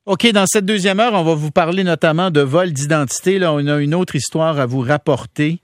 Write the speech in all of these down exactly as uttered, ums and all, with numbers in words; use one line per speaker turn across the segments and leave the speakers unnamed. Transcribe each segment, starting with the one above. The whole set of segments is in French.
OK, dans cette deuxième heure, on va vous parler notamment de vol d'identité. Là, on a une autre histoire à vous rapporter.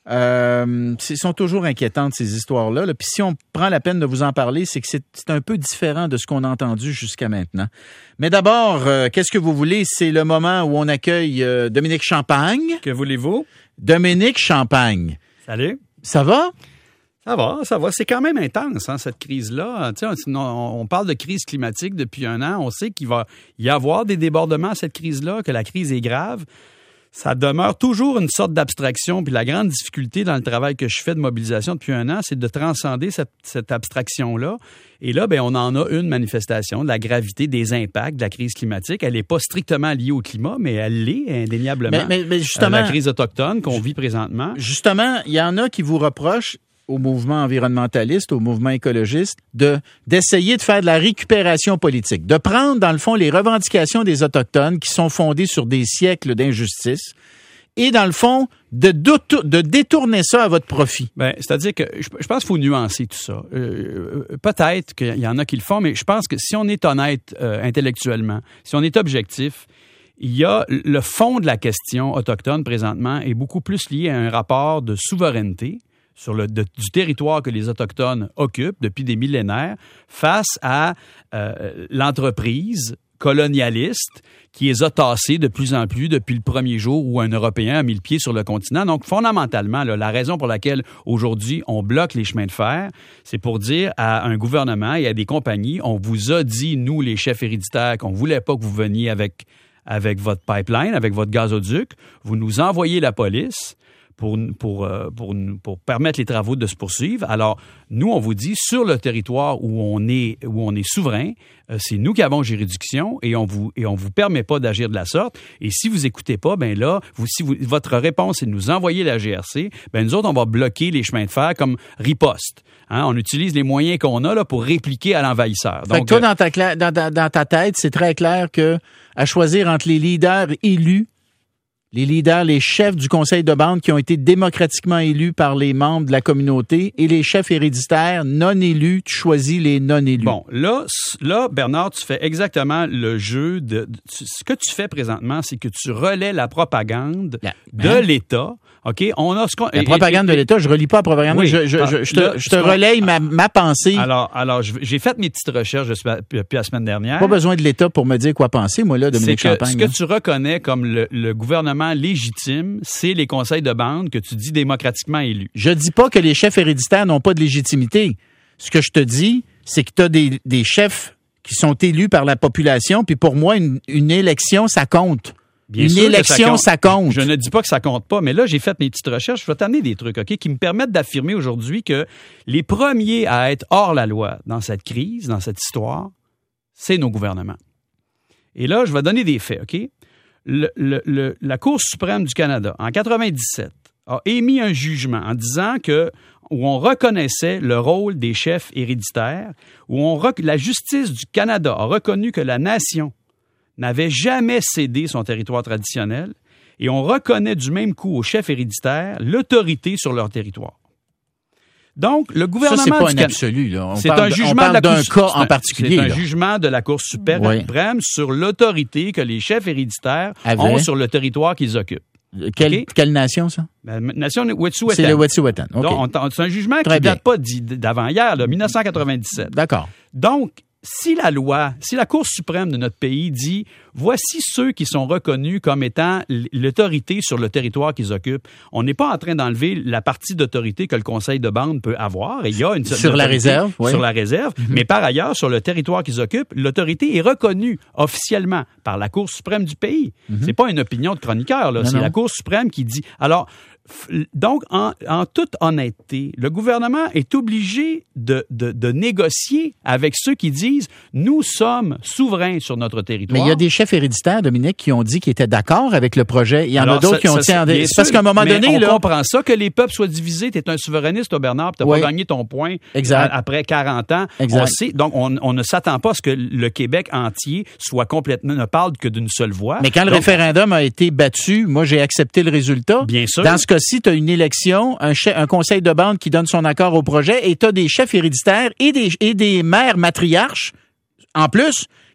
Euh, ce sont toujours inquiétantes, ces histoires-là. Là. Puis si on prend la peine de vous en parler, c'est que c'est, c'est un peu différent de ce qu'on a entendu jusqu'à maintenant. Mais d'abord, euh, qu'est-ce que vous voulez? C'est le moment où on accueille euh, Dominique Champagne.
Que voulez-vous?
Dominique Champagne.
Salut.
Ça va?
Ça va, ça va. C'est quand même intense, hein, cette crise-là. Tu sais, on, on parle de crise climatique depuis un an. On sait qu'il va y avoir des débordements à cette crise-là, que la crise est grave. Ça demeure toujours une sorte d'abstraction. Puis la grande difficulté dans le travail que je fais de mobilisation depuis un an, c'est de transcender cette, cette abstraction-là. Et là, ben, on en a une manifestation de la gravité des impacts de la crise climatique. Elle n'est pas strictement liée au climat, mais elle l'est indéniablement.
Mais, mais, mais justement,
euh, la crise autochtone qu'on vit présentement.
Justement, il y en a qui vous reprochent au mouvement environnementaliste, au mouvement écologiste, de d'essayer de faire de la récupération politique, de prendre, dans le fond, les revendications des Autochtones qui sont fondées sur des siècles d'injustice et, dans le fond, de, de détourner ça à votre profit.
Ben, c'est-à-dire que je, je pense qu'il faut nuancer tout ça. Euh, peut-être qu'il y en a qui le font, mais je pense que si on est honnête euh, intellectuellement, si on est objectif, il y a le fond de la question autochtone présentement est beaucoup plus lié à un rapport de souveraineté sur le de, du territoire que les Autochtones occupent depuis des millénaires face à euh, l'entreprise colonialiste qui les a tassés de plus en plus depuis le premier jour où un Européen a mis le pied sur le continent. Donc, fondamentalement, là, la raison pour laquelle aujourd'hui on bloque les chemins de fer, c'est pour dire à un gouvernement et à des compagnies, on vous a dit, nous, les chefs héréditaires, qu'on ne voulait pas que vous veniez avec, avec votre pipeline, avec votre gazoduc. Vous nous envoyez la police pour, pour, pour, pour permettre les travaux de se poursuivre. Alors, nous, on vous dit, sur le territoire où on est, où on est souverain, c'est nous qui avons juridiction et on vous, et on vous permet pas d'agir de la sorte. Et si vous écoutez pas, ben là, vous, si vous, votre réponse est de nous envoyer la G R C, ben nous autres, on va bloquer les chemins de fer comme riposte. Hein? On utilise les moyens qu'on a là pour répliquer à l'envahisseur.
Donc, fait que toi, dans ta, dans, dans, dans ta tête, c'est très clair que à choisir entre les leaders élus, les leaders, les chefs du conseil de bande qui ont été démocratiquement élus par les membres de la communauté et les chefs héréditaires non élus, tu choisis les non élus.
Bon, là, là, Bernard, tu fais exactement le jeu de... de ce que tu fais présentement, c'est que tu relais la propagande la, de hein? l'État. OK? On a ce qu'on,
la propagande et, et, de l'État, je relis pas la propagande. Oui, je, je, je, je te, là, je te relaye ma, ma pensée.
Alors, alors j'ai fait mes petites recherches depuis la semaine dernière.
Pas besoin de l'État pour me dire quoi penser, moi, là, Dominique
c'est que,
Champagne.
Ce que tu reconnais comme le, le gouvernement légitime, c'est les conseils de bande que tu dis démocratiquement élus.
Je dis pas que les chefs héréditaires n'ont pas de légitimité. Ce que je te dis, c'est que tu as des, des chefs qui sont élus par la population, puis pour moi, une, une élection, ça compte. Bien une élection, ça compte. ça compte.
Je ne dis pas que ça compte pas, mais là, j'ai fait mes petites recherches. Je vais t'amener des trucs, OK, qui me permettent d'affirmer aujourd'hui que les premiers à être hors la loi dans cette crise, dans cette histoire, c'est nos gouvernements. Et là, je vais donner des faits, OK? Le, le, le, la Cour suprême du Canada, en quatre-vingt-dix-sept, a émis un jugement en disant que où on reconnaissait le rôle des chefs héréditaires, où on la justice du Canada a reconnu que la nation n'avait jamais cédé son territoire traditionnel et on reconnaît du même coup aux chefs héréditaires l'autorité sur leur territoire. Donc, le gouvernement
ça, c'est pas
du
un absolu, là. On
c'est
parle,
un jugement
on parle
de la
d'un
Cour,
cas en particulier.
C'est un
là.
jugement de la Cour suprême oui. sur l'autorité que les chefs héréditaires Avait. ont sur le territoire qu'ils occupent.
Quelle,
okay?
quelle nation, ça?
La nation Wet'suwet'en.
C'est le Wet'suwet'en. Okay.
Donc, on, c'est un jugement Très qui ne date pas d'avant-hier, là, dix-neuf cent quatre-vingt-dix-sept.
D'accord.
Donc, si la loi, si la Cour suprême de notre pays dit « Voici ceux qui sont reconnus comme étant l'autorité sur le territoire qu'ils occupent », on n'est pas en train d'enlever la partie d'autorité que le conseil de bande peut avoir. Et il y a une
sur la réserve, oui.
Sur la réserve, mm-hmm. mais par ailleurs, sur le territoire qu'ils occupent, l'autorité est reconnue officiellement par la Cour suprême du pays. Mm-hmm. C'est pas une opinion de chroniqueur, là. Non, c'est non. la Cour suprême qui dit... Alors, donc, en, en toute honnêteté, le gouvernement est obligé de, de, de négocier avec ceux qui disent « Nous sommes souverains sur notre territoire ».
Mais il y a des chefs héréditaires, Dominique, qui ont dit qu'ils étaient d'accord avec le projet. Il y en Alors, a d'autres ça, qui ont dit... C'est parce qu'à un moment donné...
on
là,
comprend ça, que les peuples soient divisés. Tu es un souverainiste, toi, Bernard, tu n'as oui. pas gagné ton point
exact.
À, après quarante ans.
Exact.
On sait, donc, on, on ne s'attend pas à ce que le Québec entier soit complètement... ne parle que d'une seule voix.
Mais quand donc, le référendum a été battu, moi, j'ai accepté le résultat.
Bien sûr.
Dans ce cas-ci, tu as une élection Un, chef, un conseil de bande qui donne son accord au projet et tu as des chefs héréditaires et des, et des mères matriarches, en plus,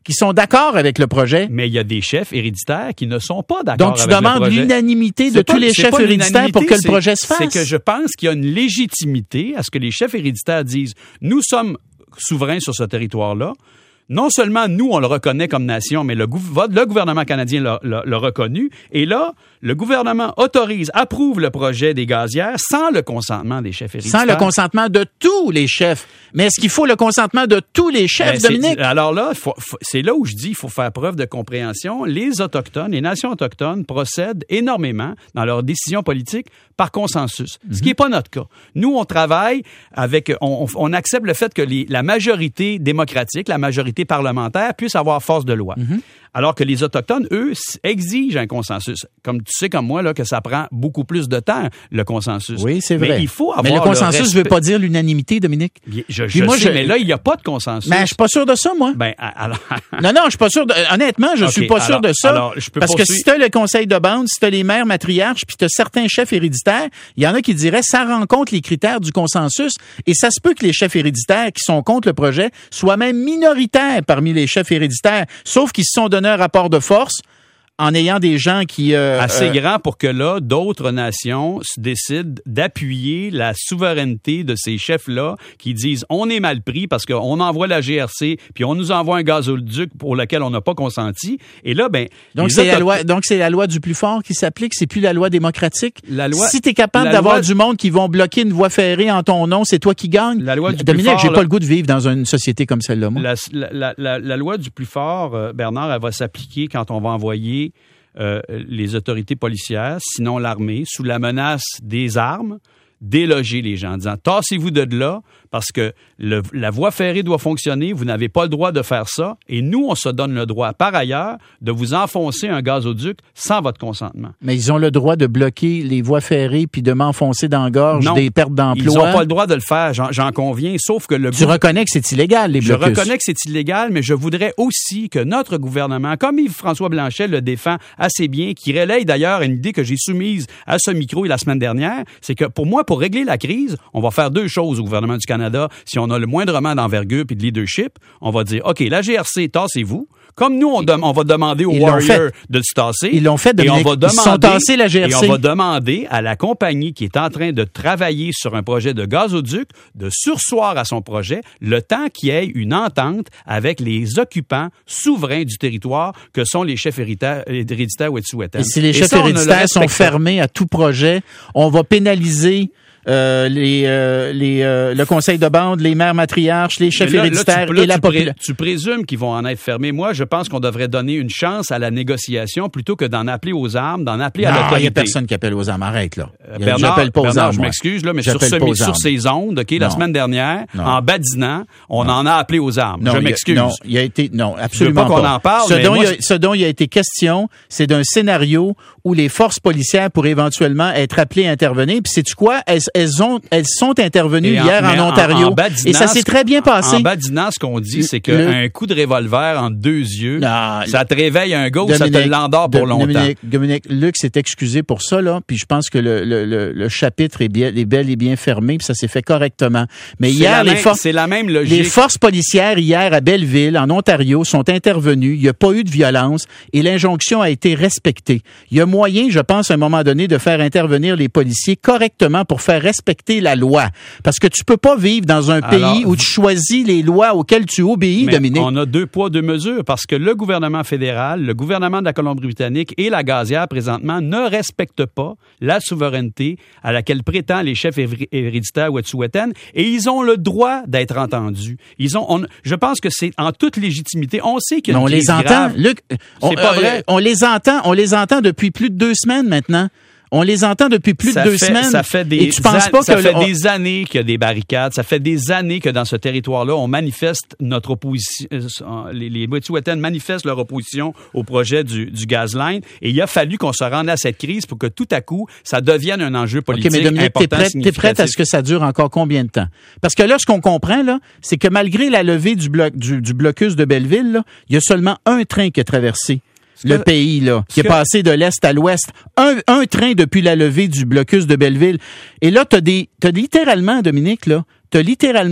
qui sont d'accord avec le projet.
Mais il y a des chefs héréditaires qui ne sont pas d'accord avec le projet.
Donc, tu demandes l'unanimité de tous les chefs héréditaires pour que le projet se fasse.
C'est que je pense qu'il y a une légitimité à ce que les chefs héréditaires disent « Nous sommes souverains sur ce territoire-là. Non seulement nous, on le reconnaît comme nation, mais le, gouv- le gouvernement canadien l'a, l'a, l'a reconnu. Et là, le gouvernement autorise, approuve le projet des gazières sans le consentement des chefs héréditaires.
Sans le consentement de tous les chefs. Mais est-ce qu'il faut le consentement de tous les chefs,
ben,
Dominique?
Alors là, faut, faut, c'est là où je dis qu'il faut faire preuve de compréhension. Les Autochtones, les nations autochtones procèdent énormément dans leurs décisions politiques par consensus, mm-hmm. ce qui n'est pas notre cas. Nous, on travaille avec, on, on accepte le fait que les, la majorité démocratique, la majorité parlementaire puisse avoir force de loi. Mm-hmm. Alors que les Autochtones, eux, exigent un consensus. Comme tu sais comme moi là, que ça prend beaucoup plus de temps, le consensus.
Oui, c'est vrai.
Mais il faut avoir
mais le consensus
ne
veut pas dire l'unanimité, Dominique.
Bien, je je moi, sais, je... mais là, il n'y a pas de consensus.
Mais je suis pas sûr de ça, moi.
Ben, alors...
non, non, je suis pas sûr. De... Honnêtement, je okay, suis pas alors, sûr de ça. Alors, je peux parce poursuivre... que si tu as le conseil de bande, si tu as les maires matriarches, puis tu as certains chefs héréditaires, il y en a qui diraient ça rencontre les critères du consensus. Et ça se peut que les chefs héréditaires qui sont contre le projet soient même minoritaires parmi les chefs héréditaires, sauf qu'ils se sont donné un rapport de force en ayant des gens qui... Euh,
Assez
euh,
grand pour que là, d'autres nations se décident d'appuyer la souveraineté de ces chefs-là qui disent « on est mal pris parce qu'on envoie la G R C puis on nous envoie un gazoduc pour lequel on n'a pas consenti. » Et là, ben...
Donc, c'est, auto- la loi, donc c'est la loi du plus fort qui s'applique, c'est plus la loi démocratique.
La loi,
si tu es capable d'avoir loi, du monde qui vont bloquer une voie ferrée en ton nom, c'est toi qui gagne.
La loi du
Dominique,
plus fort,
j'ai
là,
pas le goût de vivre dans une société comme celle-là, moi.
La, la, la, la loi du plus fort, euh, Bernard, elle va s'appliquer quand on va envoyer Euh, les autorités policières, sinon l'armée, sous la menace des armes, déloger les gens en disant « tassez-vous de là parce que le, la voie ferrée doit fonctionner, vous n'avez pas le droit de faire ça et nous, on se donne le droit, par ailleurs, de vous enfoncer un gazoduc sans votre consentement. »
Mais ils ont le droit de bloquer les voies ferrées puis de m'enfoncer dans la gorge non, des pertes d'emploi.
Ils n'ont pas le droit de le faire, j'en, j'en conviens, sauf que le...
Tu goût... reconnais que c'est illégal, les blocus.
Je reconnais que c'est illégal, mais je voudrais aussi que notre gouvernement, comme Yves-François Blanchet le défend assez bien, qui relaye d'ailleurs une idée que j'ai soumise à ce micro la semaine dernière, c'est que pour moi, pour régler la crise, on va faire deux choses au gouvernement du Canada. Si on a le moindrement d'envergure puis de leadership, on va dire, OK, la G R C, tassez-vous. Comme nous, on, de, on va demander aux Warriors de se tasser.
Ils l'ont fait, Dominique.
Et on va demander,
ils sont tassés, la G R C.
Et on va demander à la compagnie qui est en train de travailler sur un projet de gazoduc de surseoir à son projet le temps qu'il y ait une entente avec les occupants souverains du territoire que sont les chefs héréditaires, héréditaires Wet'suwet'en.
Et si les chefs ça, héréditaires sont fermés à tout projet, on va pénaliser Euh, les, euh, les, euh, le conseil de bande, les maires matriarches, les chefs là, héréditaires là, tu, là, et la population.
Pré- tu présumes qu'ils vont en être fermés. Moi, je pense qu'on devrait donner une chance à la négociation plutôt que d'en appeler aux armes, d'en appeler
non,
à l'autorité.
il n'y a personne qui appelle aux armes. Arrête, là.
Euh, Bernard,
j'appelle pas aux
Bernard
armes,
je m'excuse, là, mais
j'appelle
sur, ce, sur ces ondes, OK, la semaine dernière, non. en badinant, on non. en a appelé aux armes.
Non,
je m'excuse.
Il a, non, il a été, non, absolument
je veux pas. qu'on en parle,
ce,
mais
dont
moi,
il a, ce dont il a été question, c'est d'un scénario où les forces policières pourraient éventuellement être appelées à intervenir. Puis sais-tu quoi? Elles, elles ont, elles sont intervenues en, hier en Ontario. En, en badinant, et ça s'est très bien passé.
En badinant, ce qu'on dit, c'est qu'un coup de revolver entre deux yeux, non, ça te réveille un gars ou ça te l'endort pour longtemps.
Dominique, Dominique, Luc s'est excusé pour ça, là. Puis je pense que le, le, le, le chapitre est bien, est bel et bien fermé, puis ça s'est fait correctement. Mais
c'est
hier, les
même,
forces,
c'est la même logique.
Les forces policières hier à Belleville, en Ontario, sont intervenues. Il n'y a pas eu de violence et l'injonction a été respectée. Il y a moyen, je pense, à un moment donné, de faire intervenir les policiers correctement pour faire respecter la loi. Parce que tu peux pas vivre dans un pays Alors, où tu choisis les lois auxquelles tu obéis,
mais
Dominique.
On a deux poids, deux mesures, parce que le gouvernement fédéral, le gouvernement de la Colombie-Britannique et la gazière, présentement, ne respectent pas la souveraineté à laquelle prétendent les chefs héréditaires Wet'suwet'en, et ils ont le droit d'être entendus. Ils ont, on, je pense que c'est en toute légitimité. On sait qu'il y a une
on les entend,
grave.
Luc. On,
c'est pas vrai.
Euh, on les entend, on les entend depuis plus de deux semaines maintenant. On les entend depuis plus
ça
de deux
fait,
semaines.
Ça fait des,
et tu penses
an-
pas
ça
que
fait
on...
des années qu'il y a des barricades. Ça fait des années que dans ce territoire-là, on manifeste notre opposition. Euh, les les Wet'suwet'en manifestent leur opposition au projet du, du Gazline. Et il a fallu qu'on se rende à cette crise pour que tout à coup, ça devienne un enjeu politique
okay, mais Dominique,
important.
T'es prête, t'es prête à ce que ça dure encore combien de temps? Parce que là, ce qu'on comprend, là, c'est que malgré la levée du, bloc, du, du blocus de Belleville, là, il y a seulement un train qui a traversé le que, pays, là, qui est passé de l'Est à l'Ouest. Un, un train depuis la levée du blocus de Belleville. Et là, t'as des, t'as littéralement, Dominique, là, t'as littéralement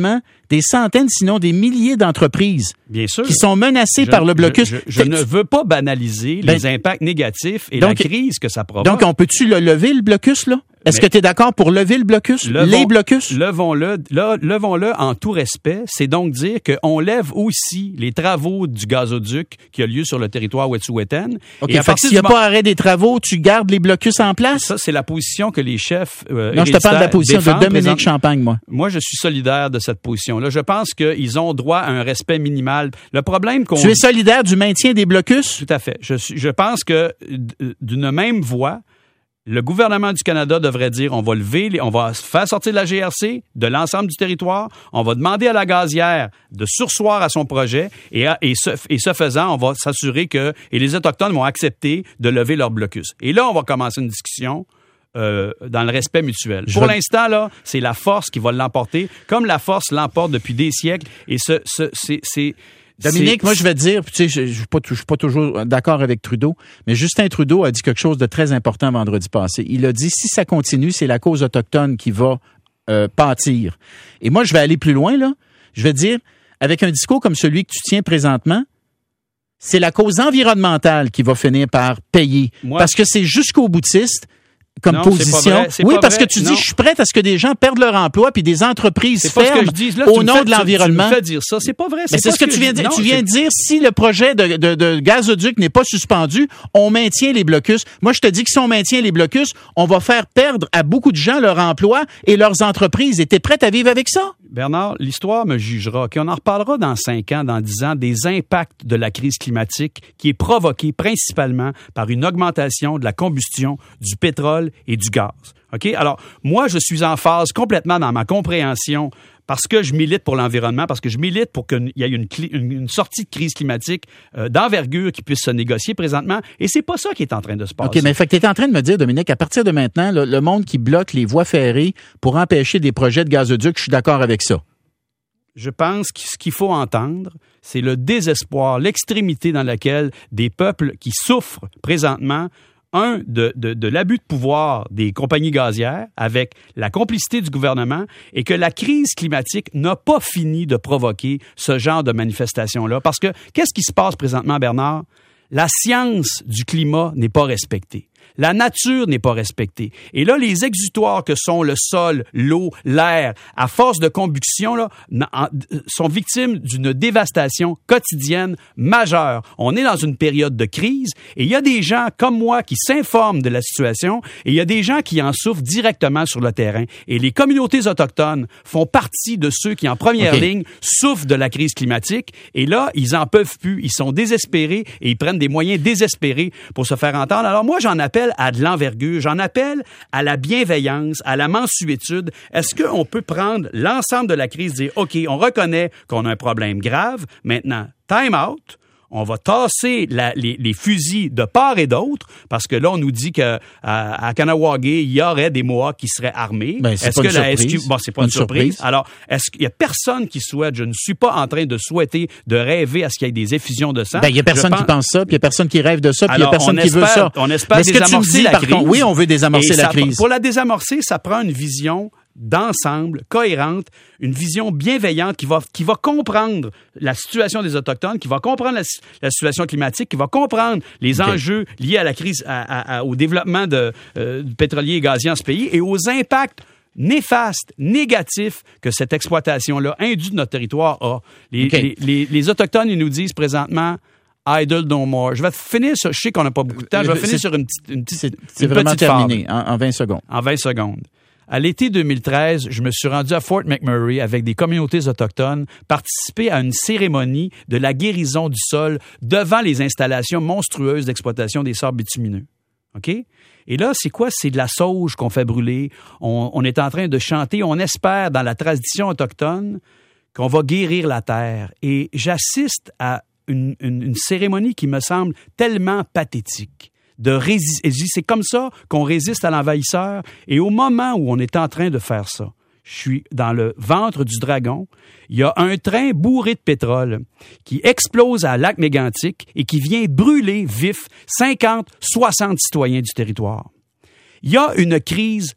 des centaines, sinon des milliers d'entreprises
Bien sûr.
qui sont menacées
je,
par le blocus.
Je, je, je ne veux pas banaliser
ben,
les impacts négatifs et
donc,
la crise que ça provoque.
Donc, on peut-tu le lever, le blocus, là? Est-ce
Mais,
que tu es d'accord pour lever le blocus?
Levons,
les blocus?
Levons-le, le, levons-le en tout respect. C'est donc dire qu'on lève aussi les travaux du gazoduc qui a lieu sur le territoire Wet'suwet'en.
OK, fait que s'il n'y a pas arrêt des travaux, tu gardes les blocus en place?
Ça, c'est la position que les chefs euh,
Non, je te parle de la position de Dominique
présente.
Champagne, moi.
Moi, je suis solidaire de cette position-là. Je pense qu'ils ont droit à un respect minimal. Le problème qu'on...
Tu es solidaire du maintien des blocus?
Tout à fait. Je, suis, je pense que d'une même voix, le gouvernement du Canada devrait dire on va lever, les, on va faire sortir de la G R C de l'ensemble du territoire, on va demander à la gazière de surseoir à son projet et, à, et, ce, et ce faisant, on va s'assurer que et les Autochtones vont accepter de lever leur blocus. Et là, on va commencer une discussion euh, dans le respect mutuel. Je Pour vais... l'instant, là, c'est la force qui va l'emporter, comme la force l'emporte depuis des siècles. Et ce, ce, c'est... c'est
Dominique, moi, je vais te dire, tu sais, je, je suis pas, je suis pas toujours d'accord avec Trudeau, mais Justin Trudeau a dit quelque chose de très important vendredi passé. Il a dit, si ça continue, c'est la cause autochtone qui va euh, pâtir. Et moi, je vais aller plus loin, là. Je vais te dire, avec un discours comme celui que tu tiens présentement, c'est la cause environnementale qui va finir par payer. Moi, parce que c'est jusqu'au boutiste comme
non,
position.
C'est pas vrai, c'est
oui,
pas
parce
vrai,
que tu
non.
dis, je suis prête à ce que des gens perdent leur emploi puis des entreprises
c'est pas
ferment
ce que je dis. Là,
au nom
fais,
de l'environnement.
Tu me fais dire ça. C'est pas vrai.
C'est, Mais c'est ce que, que tu viens de dire. Tu viens de dire, si le projet de, de, de gazoduc n'est pas suspendu, on maintient les blocus. Moi, je te dis que si on maintient les blocus, on va faire perdre à beaucoup de gens leur emploi et leurs entreprises. Et t'es prête à vivre avec ça?
Bernard, l'histoire me jugera. Okay, on en reparlera dans cinq ans, dans dix ans, des impacts de la crise climatique qui est provoquée principalement par une augmentation de la combustion du pétrole et du gaz. OK? Alors, moi, je suis en phase complètement dans ma compréhension parce que je milite pour l'environnement, parce que je milite pour qu'il y ait une, une, une sortie de crise climatique euh, d'envergure qui puisse se négocier présentement. Et c'est pas ça qui est en train de se passer.
OK, mais fait que tu es en train de me dire, Dominique, à partir de maintenant, le, le monde qui bloque les voies ferrées pour empêcher des projets de gazoduc, je suis d'accord avec ça.
Je pense que ce qu'il faut entendre, c'est le désespoir, l'extrémité dans laquelle des peuples qui souffrent présentement Un, de, de, de l'abus de pouvoir des compagnies gazières avec la complicité du gouvernement et que la crise climatique n'a pas fini de provoquer ce genre de manifestation-là. Parce que qu'est-ce qui se passe présentement, Bernard? La science du climat n'est pas respectée. La nature n'est pas respectée. Et là, les exutoires que sont le sol, l'eau, l'air, à force de combustion, là, sont victimes d'une dévastation quotidienne majeure. On est dans une période de crise et il y a des gens comme moi qui s'informent de la situation et il y a des gens qui en souffrent directement sur le terrain. Et les communautés autochtones font partie de ceux qui, en première okay. ligne, souffrent de la crise climatique. Et là, ils en peuvent plus. Ils sont désespérés et ils prennent des moyens désespérés pour se faire entendre. Alors moi, j'en appelle à de l'envergure. J'en appelle à la bienveillance, à la mansuétude. Est-ce qu'on peut prendre l'ensemble de la crise et dire, OK, on reconnaît qu'on a un problème grave. Maintenant, time out. On va tasser la, les, les fusils de part et d'autre, parce que là, on nous dit qu'à à Kahnawake, il y aurait des Mohawks qui seraient armés.
Ben, c'est
est-ce
pas
que
une
la
surprise.
S Q... Bon, c'est pas une, une surprise. surprise. Alors, est-ce qu'il y a personne qui souhaite, je ne suis pas en train de souhaiter, de rêver à ce qu'il y ait des effusions de sang.
Ben, il y a personne pense... qui pense ça, puis il y a personne qui rêve de ça, puis il y a personne qui
espère,
veut ça.
On espère
Mais
désamorcer
dis,
la
par
crise.
Contre, oui, on veut désamorcer
et
la
ça,
crise.
Pour la désamorcer, ça prend une vision d'ensemble, cohérente, une vision bienveillante qui va, qui va comprendre la situation des Autochtones, qui va comprendre la, la situation climatique, qui va comprendre les okay. enjeux liés à la crise, à, à, au développement de, euh, du pétrolier et gazier en ce pays et aux impacts néfastes, négatifs que cette exploitation-là indue de notre territoire a. Les, okay. les, les, les Autochtones, ils nous disent présentement idle no more. Je vais finir sur, je sais qu'on n'a pas beaucoup de temps, je vais finir sur une petite, une petite,
c'est, c'est
une
vraiment
petite
terminé
fable.
En, en vingt secondes.
En vingt secondes. À l'été deux mille treize, je me suis rendu à Fort McMurray avec des communautés autochtones, participer à une cérémonie de la guérison du sol devant les installations monstrueuses d'exploitation des sables bitumineux. OK? Et là, c'est quoi? C'est de la sauge qu'on fait brûler. On, on est en train de chanter. On espère, dans la tradition autochtone, qu'on va guérir la terre. Et j'assiste à une, une, une cérémonie qui me semble tellement pathétique. De résister. C'est comme ça qu'on résiste à l'envahisseur. Et au moment où on est en train de faire ça, je suis dans le ventre du dragon, il y a un train bourré de pétrole qui explose à Lac Mégantic et qui vient brûler vif cinquante, soixante citoyens du territoire. Il y a une crise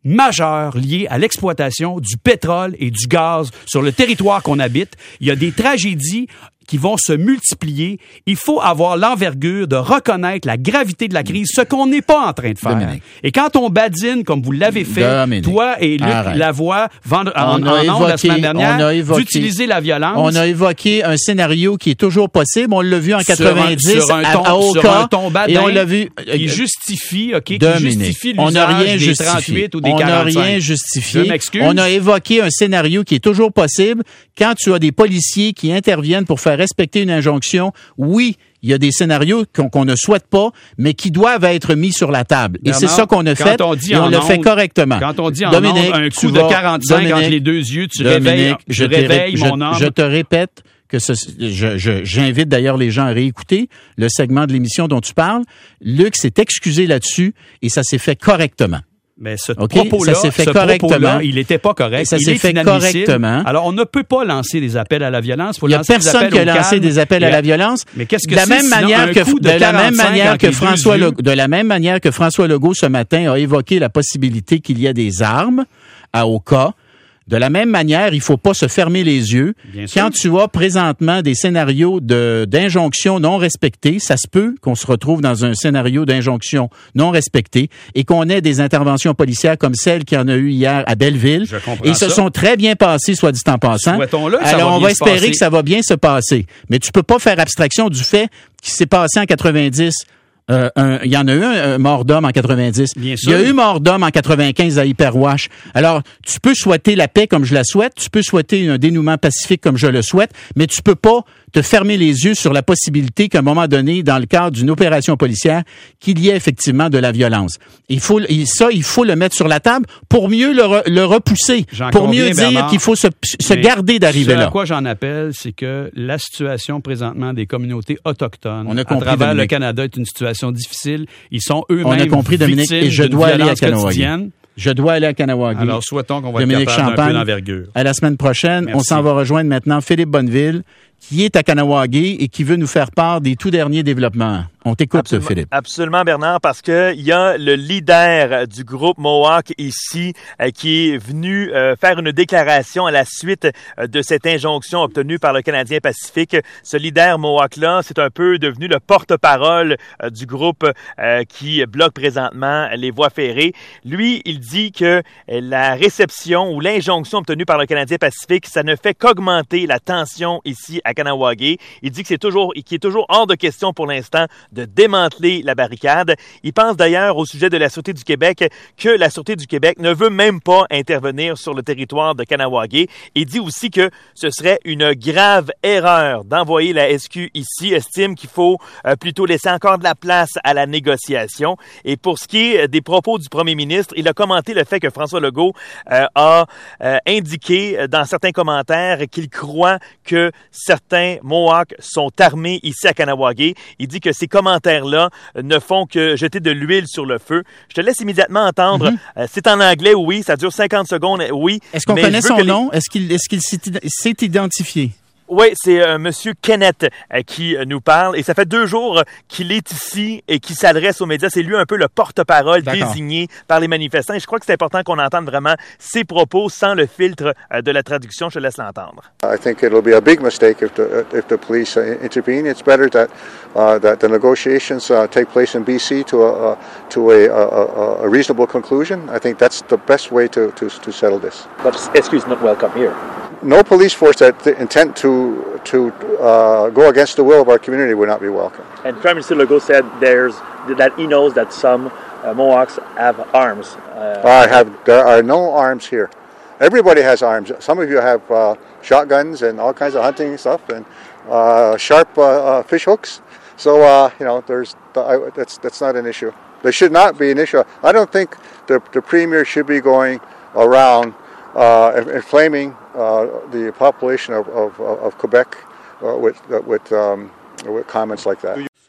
majeures liées à l'exploitation du pétrole et du gaz sur le territoire qu'on habite. Il y a des tragédies qui vont se multiplier. Il faut avoir l'envergure de reconnaître la gravité de la crise, ce qu'on n'est pas en train de faire. Dominique. Et quand on badine, comme vous l'avez fait, Dominique. toi et Luc
Arrête.
Lavoie, vendre, en, en évoqué, la semaine dernière, évoqué, d'utiliser la violence.
On a évoqué un scénario qui est toujours possible. On l'a vu en quatre-vingt-dix
sur un, sur un ton,
à, à Oka,
sur un ton badin,
et on l'a vu.
Qui justifie, OK, qui
Dominique.
justifie
on n'a rien
des
justifié.
trente-huit ou des
on
quarante-cinq.
On n'a rien justifié.
Je m'excuse.
On a évoqué un scénario qui est toujours possible quand tu as des policiers qui interviennent pour faire respecter une injonction. Oui, il y a des scénarios qu'on, qu'on ne souhaite pas, mais qui doivent être mis sur la table.
Bernard,
et c'est ça qu'on a fait,
on dit
et on le
onde,
fait correctement.
Quand on dit en
Dominique,
onde, un coup de
vas,
quarante-cinq
Dominique,
entre les deux yeux, tu
Dominique,
réveilles,
je
tu réveilles
je,
mon âme.
Je te répète que ce, je, je, j'invite d'ailleurs les gens à réécouter le segment de l'émission dont tu parles. Luc s'est excusé là-dessus et ça s'est fait correctement.
Mais ce
okay,
propos-là,
ça s'est fait
ce
correctement.
propos-là, il n'était pas correct.
Et ça
il
s'est
est
fait correctement.
Alors, on ne peut pas lancer des appels à la violence. Faut
il n'y a
lancer
personne
des appels
qui a
au
lancé
calme.
des appels à la violence.
Mais qu'est-ce que
de la
c'est
même
sinon
manière
un
que
coup de,
de la même manière que François
Legault,
de la même manière que François Legault ce matin a évoqué la possibilité qu'il y ait des armes à Oka. De la même manière, il faut pas se fermer les yeux.
Bien
Quand
sûr.
tu as présentement des scénarios de, d'injonction non respectées, ça se peut qu'on se retrouve dans un scénario d'injonction non respectée et qu'on ait des interventions policières comme celle qu'il y en a eu hier à Belleville.
Je comprends
et se
ça.
sont très bien passées, soit dit en passant.
Souhaitons-le que ça
Alors,
va
on
bien
va
se
espérer
passer.
que ça va bien se passer. Mais tu peux pas faire abstraction du fait qu'il s'est passé en quatre-vingt-dix. Euh, un, il y en a eu un, un mort d'homme en quatre-vingt-dix.
Bien sûr.
Il y a eu mort d'homme en quatre-vingt-quinze à Hyperwash. Alors, tu peux souhaiter la paix comme je la souhaite, tu peux souhaiter un dénouement pacifique comme je le souhaite, mais tu peux pas te fermer les yeux sur la possibilité qu'à un moment donné, dans le cadre d'une opération policière, qu'il y ait effectivement de la violence. Il faut, ça, il faut le mettre sur la table pour mieux le, re, le repousser,
J'en
pour mieux
conviens,
dire
Bernard,
qu'il faut se, se garder d'arriver
ce
là.
à quoi j'en appelle, c'est que la situation présentement des communautés autochtones
On a
à
compris,
travers
Dominique.
le Canada est une situation difficile. Ils sont eux-mêmes
On a compris, Dominique,
victimes
et je
d'une
dois aller à
violence
Kanawagé.
quotidienne.
Je dois aller à Kanawagé.
Alors, souhaitons qu'on va
Dominique
être capable d'un
Champagne,
peu d'envergure.
À la semaine prochaine.
Merci.
On s'en va rejoindre maintenant Philippe Bonneville, qui est à Kanawagé et qui veut nous faire part des tout derniers développements. On t'écoute,
Absolument,
Philippe.
Absolument, Bernard, parce que il y a le leader du groupe Mohawk ici euh, qui est venu euh, faire une déclaration à la suite euh, de cette injonction obtenue par le Canadien Pacifique. Ce leader Mohawk-là, c'est un peu devenu le porte-parole euh, du groupe euh, qui bloque présentement les voies ferrées. Lui, il dit que euh, la réception ou l'injonction obtenue par le Canadien Pacifique, ça ne fait qu'augmenter la tension ici à Kanawagé. Il dit que c'est toujours, qu'il est toujours hors de question pour l'instant de démanteler la barricade. Il pense d'ailleurs au sujet de la Sûreté du Québec que la Sûreté du Québec ne veut même pas intervenir sur le territoire de Kanawagé. Il dit aussi que ce serait une grave erreur d'envoyer la S Q ici, estime qu'il faut euh, plutôt laisser encore de la place à la négociation. Et pour ce qui est des propos du premier ministre, il a commenté le fait que François Legault euh, a euh, indiqué dans certains commentaires qu'il croit que certains Mohawks sont armés ici à Kanawagé. Il dit que ces commentaires-là ne font que jeter de l'huile sur le feu. Je te laisse immédiatement entendre. Mm-hmm. Euh, c'est en anglais, oui. Ça dure cinquante secondes, oui.
Est-ce qu'on connaît son
les...
nom? Est-ce qu'il, est-ce qu'il s'est, s'est identifié?
Oui, c'est euh, Monsieur Kenneth euh, qui euh, nous parle et ça fait deux jours euh, qu'il est ici et qu'il s'adresse aux médias. C'est lui un peu le porte-parole
D'accord.
désigné par les manifestants. Et je crois que c'est important qu'on entende vraiment ses propos sans le filtre euh, de la traduction. Je te laisse l'entendre.
I think it'll be a big mistake if the if the police uh, intervene. It's better that uh, that the negotiations uh, take place in B C to a uh, to a, a, a reasonable conclusion. I think that's the best way to to, to settle this.
But S Q is not welcome here.
No police force that intent to to uh, go against the will of our community would not be welcome.
And Prime Minister Legault said there's that he knows that some uh, Mohawks have arms. Uh,
I have there are no arms here. Everybody has arms. Some of you have uh, shotguns and all kinds of hunting stuff and uh, sharp uh, uh, fish hooks. So uh, you know, there's the, I, that's that's not an issue. There should not be an issue. I don't think the the premier should be going around uh, inflaming uh, the population of of, of Quebec uh, with with, um, with comments like that.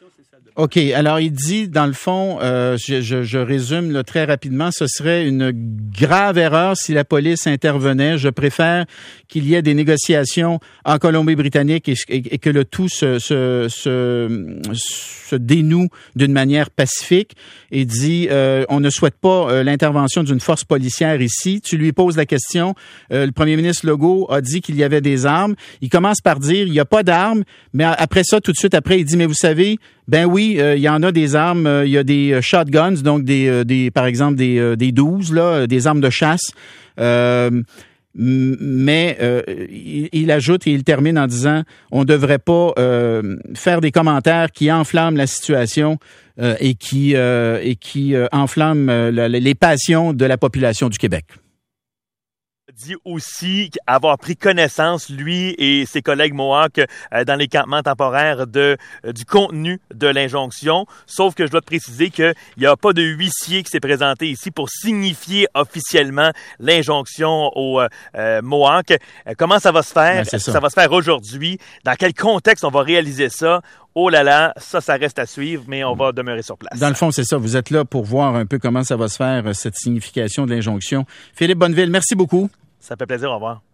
OK. Alors, il dit, dans le fond, euh, je, je, je résume là, très rapidement, ce serait une grave erreur si la police intervenait. Je préfère qu'il y ait des négociations en Colombie-Britannique et, et, et que le tout se, se, se, se dénoue d'une manière pacifique. Et dit, euh, on ne souhaite pas euh, l'intervention d'une force policière ici. Tu lui poses la question. Euh, le premier ministre Legault a dit qu'il y avait des armes. Il commence par dire, il n'y a pas d'armes. Mais après ça, tout de suite après, il dit, mais vous savez, ben oui, euh, il y en a des armes, euh, il y a des euh, shotguns, donc des, euh, des, par exemple des, euh, des douze là, des armes de chasse. Euh, mais euh, il, il ajoute et il termine en disant, on ne devrait pas euh, faire des commentaires qui enflamment la situation euh, et qui euh, et qui euh, enflamment euh, la, les passions de la population du Québec.
Dit aussi avoir pris connaissance, lui et ses collègues Mohawks, euh, dans les campements temporaires de euh, du contenu de l'injonction. Sauf que je dois te préciser qu'il n'y a pas de huissier qui s'est présenté ici pour signifier officiellement l'injonction aux euh, Mohawks. Euh, comment ça va se faire?
Ben,
Est-ce que ça va se faire aujourd'hui? Dans quel contexte on va réaliser ça? Oh là là, ça, ça reste à suivre, mais on va demeurer sur place.
Dans le fond, c'est ça. Vous êtes là pour voir un peu comment ça va se faire, cette signification de l'injonction. Philippe Bonneville, merci beaucoup.
Ça fait plaisir, au revoir.